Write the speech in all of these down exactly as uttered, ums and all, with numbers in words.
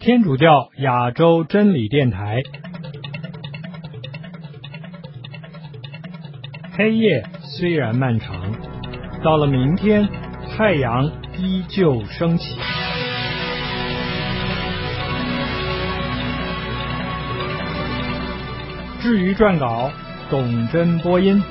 天主教亚洲真理电台。黑夜虽然漫长，到了明天，太阳依旧升起。至于撰稿，董真播音。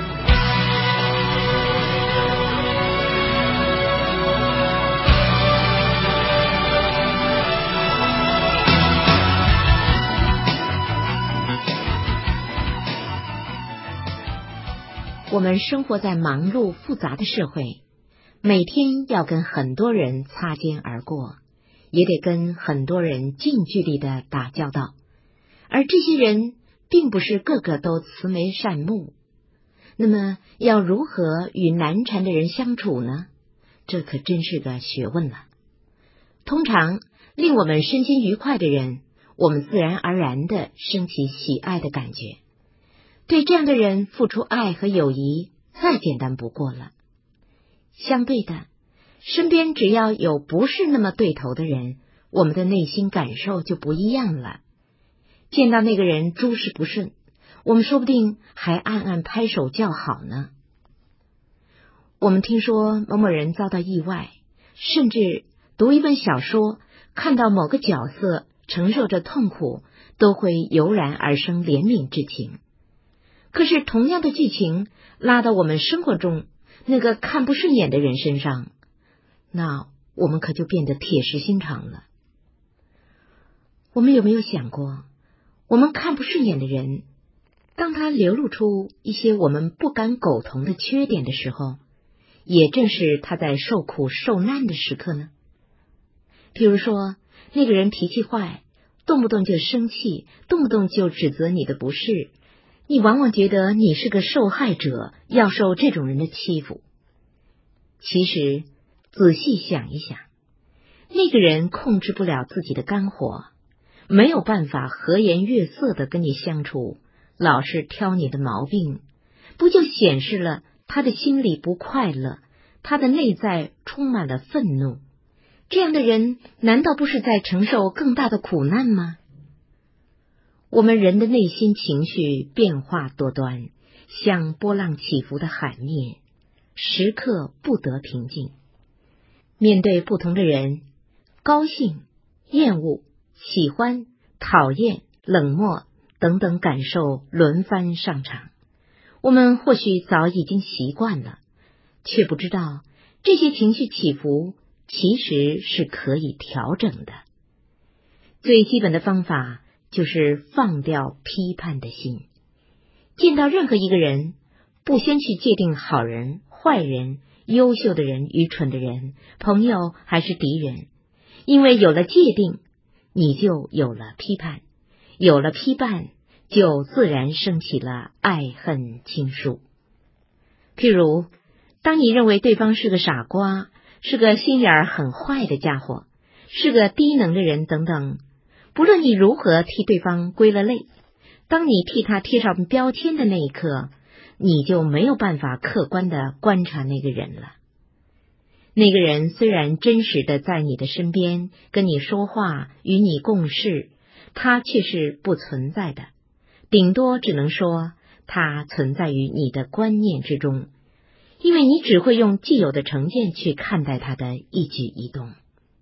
我们生活在忙碌复杂的社会，每天要跟很多人擦肩而过，也得跟很多人近距离的打交道，而这些人并不是个个都慈眉善目。那么要如何与难缠的人相处呢？这可真是个学问了。通常令我们身心愉快的人，我们自然而然地升起喜爱的感觉，对这样的人付出爱和友谊再简单不过了。相对的，身边只要有不是那么对头的人，我们的内心感受就不一样了。见到那个人诸事不顺，我们说不定还暗暗拍手叫好呢。我们听说某某人遭到意外，甚至读一本小说，看到某个角色承受着痛苦，都会油然而生怜悯之情。可是同样的剧情拉到我们生活中那个看不顺眼的人身上，那我们可就变得铁石心肠了。我们有没有想过，我们看不顺眼的人，当他流露出一些我们不敢苟同的缺点的时候，也正是他在受苦受难的时刻呢？比如说，那个人脾气坏，动不动就生气，动不动就指责你的不是，你往往觉得你是个受害者，要受这种人的欺负。其实仔细想一想，那个人控制不了自己的肝火，没有办法和颜悦色地跟你相处，老是挑你的毛病，不就显示了他的心里不快乐，他的内在充满了愤怒？这样的人难道不是在承受更大的苦难吗？我们人的内心情绪变化多端，像波浪起伏的海面，时刻不得平静。面对不同的人，高兴、厌恶、喜欢、讨厌、冷漠等等感受轮番上场，我们或许早已经习惯了，却不知道这些情绪起伏其实是可以调整的。最基本的方法就是放掉批判的心。见到任何一个人，不先去界定好人、坏人、优秀的人、愚蠢的人、朋友还是敌人，因为有了界定，你就有了批判，有了批判，就自然升起了爱恨情愫。譬如，当你认为对方是个傻瓜，是个心眼儿很坏的家伙，是个低能的人等等，不论你如何替对方归了类，当你替他贴上标签的那一刻，你就没有办法客观地观察那个人了。那个人虽然真实的在你的身边，跟你说话，与你共事，他却是不存在的，顶多只能说他存在于你的观念之中，因为你只会用既有的成见去看待他的一举一动。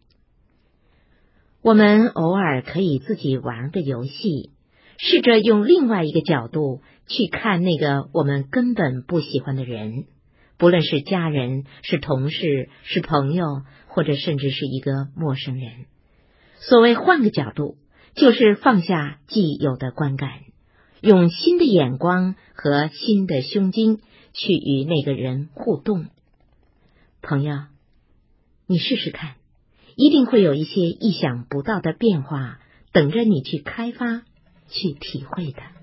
我们偶尔可以自己玩个游戏，试着用另外一个角度去看那个我们根本不喜欢的人，不论是家人、是同事、是朋友，或者甚至是一个陌生人。所谓换个角度，就是放下既有的观感，用新的眼光和新的胸襟去与那个人互动。朋友，你试试看，一定会有一些意想不到的变化等着你去开发、去体会的。